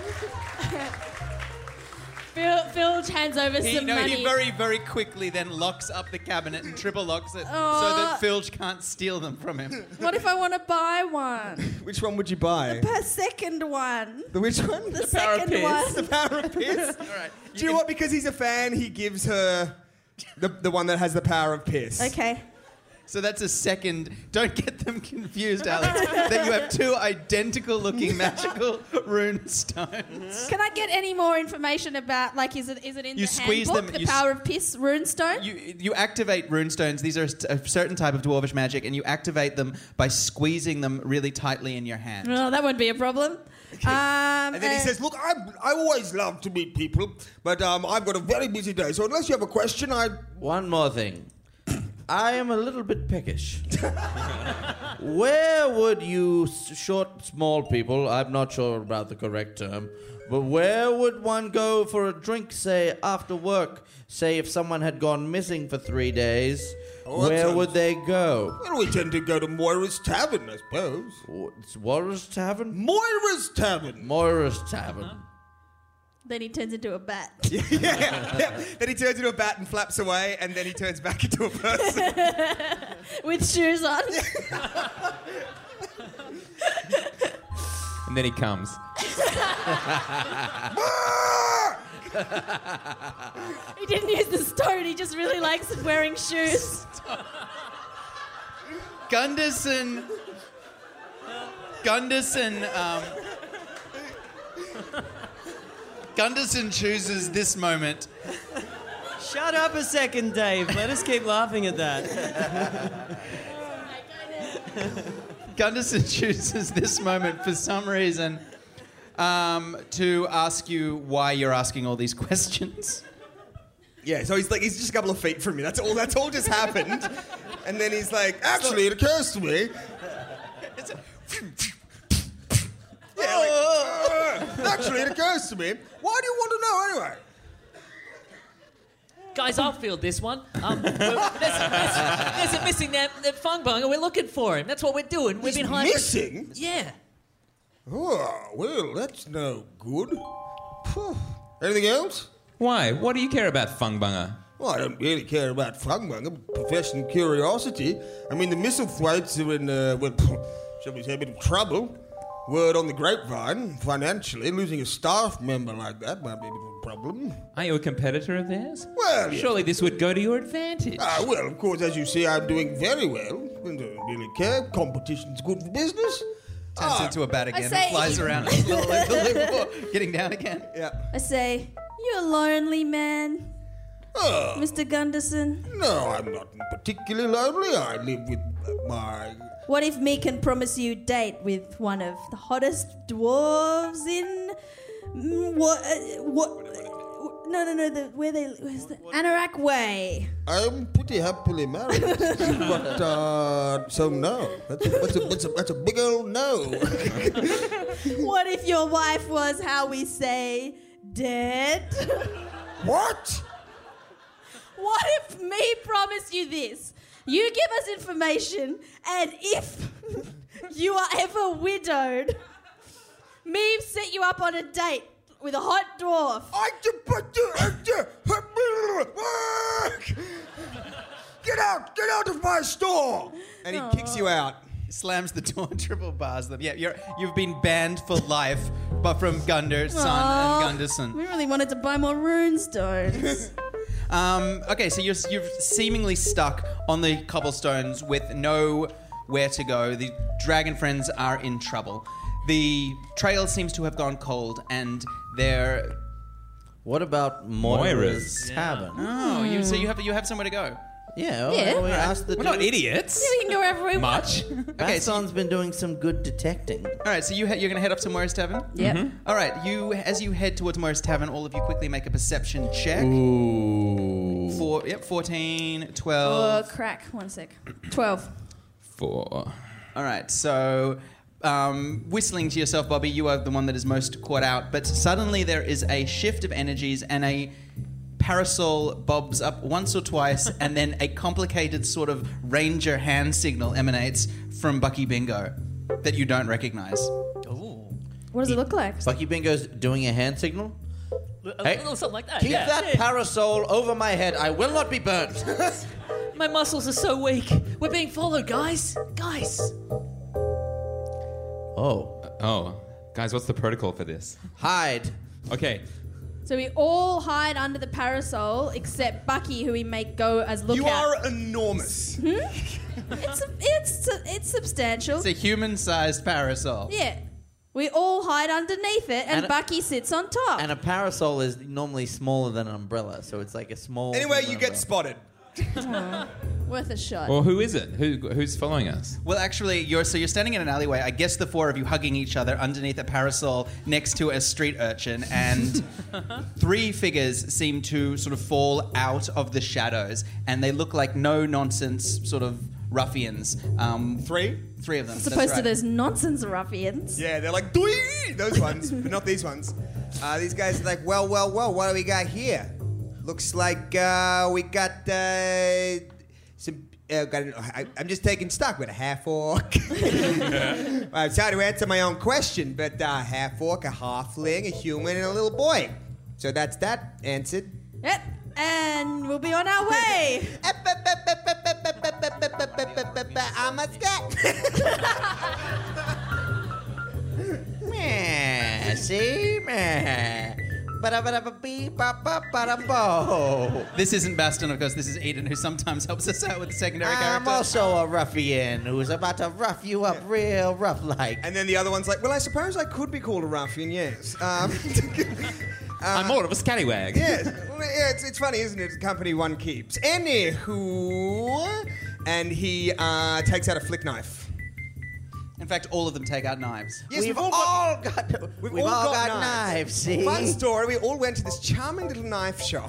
Phil, Phil hands over He, some no, money. he very, very quickly then locks up the cabinet and triple locks it so Oh. that Filch can't steal them from him. What if I want to buy one? Which one would you buy? The second one. The which one? The, second one. The power of piss? All right. Do you know what? Because he's a fan, he gives her the, the one that has the power of piss. Okay. So that's a second. Don't get them confused, Alex. That you have two identical-looking magical rune stones. Can I get any more information about, like, is it is it in You the squeeze handbook, them- the you s- power of piss runestone? You you activate rune stones. These are a certain type of dwarvish magic, and you activate them by squeezing them really tightly in your hand. Well, that wouldn't be a problem. Um, And then he uh, says, look, I, I always love to meet people, but um, I've got a very busy day, so unless you have a question, I... One more thing. I am a little bit peckish. Where would you s- short, small people, I'm not sure about the correct term, but where would one go for a drink, say, after work? Say if someone had gone missing for three days, Oh, that where sounds- would they go? Well, we tend to go to Moira's Tavern, I suppose. W- It's Walrus Tavern? Moira's Tavern! Moira's Tavern. then he turns into a bat. yeah, yeah, yeah. Then he turns into a bat and flaps away, and then he turns back into a person. With shoes on. And then he comes. He didn't use the stone, he just really likes wearing shoes. Gunderson. Gunderson. Um, Gunderson chooses this moment. Shut up a second, Dave. Let us keep laughing at that. Gunderson chooses this moment for some reason um, to ask you why you're asking all these questions. Yeah, so he's like, he's just a couple of feet from me. That's all. That's all just happened. And then he's like, actually, it occurs to me. Yeah, like, uh, actually, it occurs to me. Why do you want to know anyway? Guys, I'll field this one. Um, there's, there's, there's a missing that, that Fungbunger. We're looking for him. That's what we're doing. We've He's been hiding. missing? Yeah. Oh, well, that's no good. Phew. Anything else? Why? What do you care about Fungbunger? Well, I don't really care about Fungbunger. Professional curiosity. I mean, the Misselthwaites are in, uh, well, shall we say, a bit of trouble. Word on the grapevine, financially, losing a staff member like that might be a bit of a problem. Are you a competitor of theirs? Well, yes. Surely this would go to your advantage. Ah, well, of course, as you see, I'm doing very well. I don't really care. Competition's good for business. Turns Ah, into a bat again say- and flies around a little loop, the loop before getting down again. Yeah. I say, you a lonely man, Oh, Mister Gunderson? no, I'm not particularly lonely. I live with my... What if me can promise you date with one of the hottest dwarves in Mm, What? Uh, what? No, no, no. The, where they? Where's the Anorak Way? I'm pretty happily married, but uh, so no. That's a, that's, a, that's, a, that's a big old no. What if your wife was, how we say, dead? What? What if me promise you this? You give us information, and if you are ever widowed, me set you up on a date with a hot dwarf. Get out! Get out of my store! And he kicks you out. Slams the door and triple bars them. Yeah, you're, you've been banned for life, but from Gunder, Son, Aw, and Gunderson. We really wanted to buy more rune stones. Um, okay, so you're, you're seemingly stuck on the cobblestones with nowhere to go. The dragon friends are in trouble. The trail seems to have gone cold, and they're... What about Moira's. Moira's tavern? Oh, you, so you have you have somewhere to go. Yeah, well, Yeah. we asked the We're not dude. idiots. We can go wherever we want. Much. Okay, so, Batson's been doing some good detecting. all right, so you he- you're going to head up to Moira's Tavern? Yep. All right, you as you head towards Moira's Tavern, all of you quickly make a perception check. Ooh. Four, yep, fourteen, Oh, twelve. crack. One sec. Twelve. Four. All right, so um, whistling to yourself, Bobby, you are the one that is most caught out. But suddenly there is a shift of energies, and a parasol bobs up once or twice, and then a complicated sort of ranger hand signal emanates from Bucky Bingo that you don't recognize. What does it look like? Bucky Bingo's doing a hand signal. A Hey, little something like that. Keep yeah. that parasol over my head. I will not be burnt. My muscles are so weak. We're being followed, guys. Guys. Oh. Oh, guys, what's the protocol for this? Hide. Okay. So we all hide under the parasol except Bucky, who we make go as lookout. You are enormous. It's it's it's substantial. It's a human-sized parasol. Yeah. We all hide underneath it, and, And a- Bucky sits on top. And a parasol is normally smaller than an umbrella, so it's like a small. Anyway, human you get umbrella. spotted. Worth a shot. Well, who is it? Who who's following us? Well, actually, you're so you're standing in an alleyway. I guess the four of you hugging each other underneath a parasol next to a street urchin, and three figures seem to sort of fall out of the shadows, and they look like no nonsense sort of ruffians. Um, Three? Three of them. As that's opposed to right. those nonsense ruffians. Yeah, they're like, "Dwee!" Those ones, but not these ones. Uh, these guys are like, well, well, well, what do we got here? Looks like uh, we got uh, some. Uh, got an, I, I'm just taking stock with a half orc. I'm sorry to answer my own question, but uh, half orc, a halfling, a human, and a little boy. So that's that answered. Yep. And we'll be on our way. I'm a scat. Meh, see? Meh. Ba-da-ba-da-ba-bee-ba-ba-ba-da-bo. This isn't Baston, of course. This is Eden, who sometimes helps us out with the secondary I'm character. also a ruffian who's about to rough you up real rough like. And then the other one's like, well, I suppose I could be called a ruffian, yes. Um, I'm more of a scallywag. yes. Well, yeah, it's, it's funny, isn't it? It's a company one keeps. Anywho, and he uh, takes out a flick knife. In fact, all of them take out knives. Yes, we've, we've all all got- got, We've, we've all, got, knives. knives. See? Fun story, we all went to this charming little knife shop.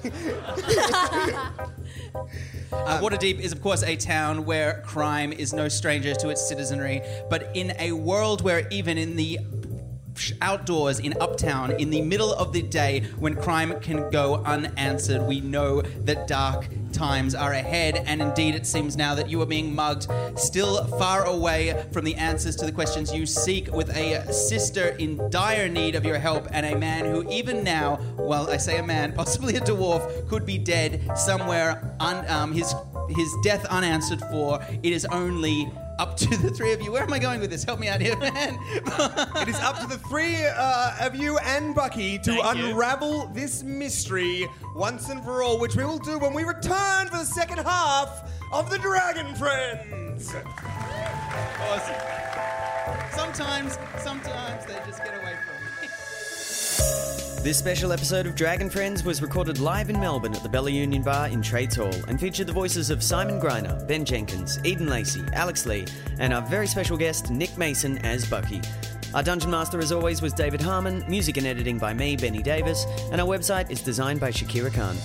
Uh, Waterdeep is, of course, a town where crime is no stranger to its citizenry, but in a world where even in the outdoors, in Uptown, in the middle of the day, when crime can go unanswered, we know that dark times are ahead, and indeed it seems now that you are being mugged, still far away from the answers to the questions you seek, with a sister in dire need of your help, and a man who even now, well, I say a man, possibly a dwarf, could be dead somewhere, un, um, his, his death unanswered for. It is only up to the three of you. Where am I going with this? Help me out here, man. It is up to the three uh, of you and Bucky to Thank you. unravel this mystery once and for all, which we will do when we return for the second half of the Dragon Friends. Awesome. Sometimes, sometimes they just get away from me. This special episode of Dragon Friends was recorded live in Melbourne at the Bella Union Bar in Trades Hall and featured the voices of Simon Greiner, Ben Jenkins, Eden Lacey, Alex Lee, and our very special guest, Nick Mason, as Bucky. Our Dungeon Master, as always, was David Harmon, music and editing by me, Benny Davis, and our website is designed by Shakira Khan.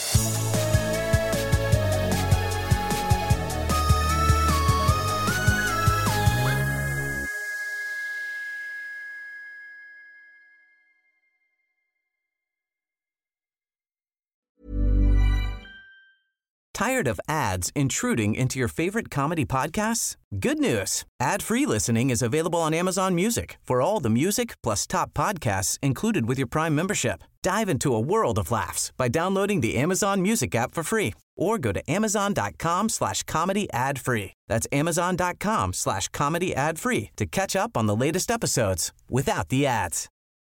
Tired of ads intruding into your favorite comedy podcasts? Good news. Ad-free listening is available on Amazon Music for all the music plus top podcasts included with your Prime membership. Dive into a world of laughs by downloading the Amazon Music app for free or go to amazon.com slash comedy ad free. That's amazon.com slash comedy ad free to catch up on the latest episodes without the ads.